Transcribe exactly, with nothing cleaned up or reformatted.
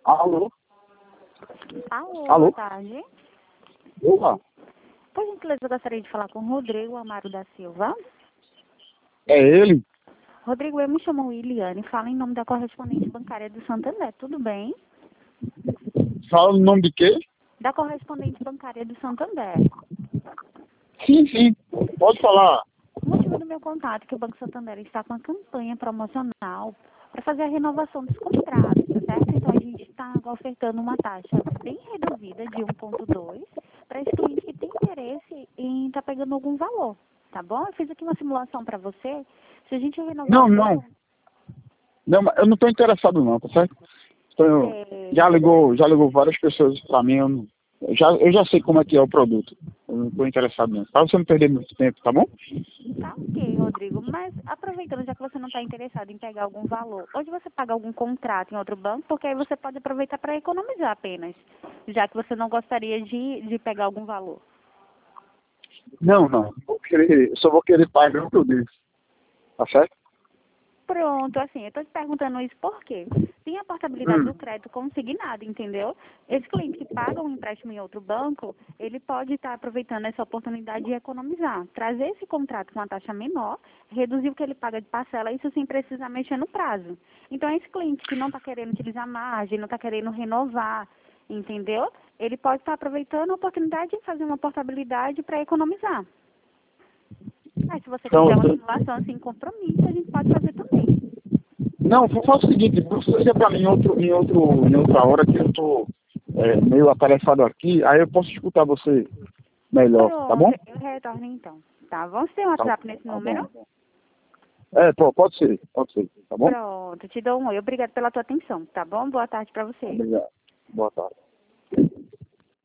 Alô? Alô, Alô? boa tarde. Opa, Por gentileza, eu gostaria de falar com o Rodrigo Amaro da Silva. é ele? Rodrigo, eu me chamo Williane, falo em nome da correspondente bancária do Santander, tudo bem? Fala o nome de quê? Da correspondente bancária do Santander. Sim, sim, pode falar. O motivo do meu contato é que o Banco Santander está com uma campanha promocional para fazer a renovação dos contratos, tá certo? Então, a gente está agora ofertando uma taxa bem reduzida de um ponto dois para esse cliente que tem interesse em estar pegando algum valor, tá bom? Eu fiz aqui uma simulação para você. Se a gente renovar Não, o não, banco, não, mas eu não estou interessado não, tá certo? Então, é, já ligou, já ligou várias pessoas para mim, eu, não, eu, já, eu já sei como é que é o produto. Eu não estou interessado não. Para você não perder muito tempo, tá bom? tá ok, Rodrigo, mas aproveitando, já que você não está interessado em pegar algum valor, hoje você paga algum contrato em outro banco, porque aí você pode aproveitar para economizar apenas, já que você não gostaria de, de pegar algum valor. Não, não, vou querer, eu só vou querer pagar o que eu devo, tá certo? Pronto, assim, eu estou te perguntando isso por quê? Tem a portabilidade do Hum, crédito consignado, entendeu? Esse cliente que paga um empréstimo em outro banco, ele pode estar aproveitando essa oportunidade de economizar, trazer esse contrato com uma taxa menor, reduzir o que ele paga de parcela, isso sem precisar mexer no prazo. Então, esse cliente que não está querendo utilizar margem, não está querendo renovar, entendeu? Ele pode estar aproveitando a oportunidade de fazer uma portabilidade para economizar. Mas se você quiser uma pronto. simulação sem compromisso, a gente pode fazer também. Não, faz o seguinte, você liga para mim em, outro, em, outro, em outra hora que eu estou meio atarefado aqui, aí eu posso escutar você melhor, tá bom? Pronto, eu retorno então. Tá? Vamos ter um Tá, WhatsApp nesse tá número? bom. É, pô, pode ser, pode ser, tá bom? Pronto, te dou um oi. Obrigada pela tua atenção, tá bom? Boa tarde pra você. Obrigado. Boa tarde.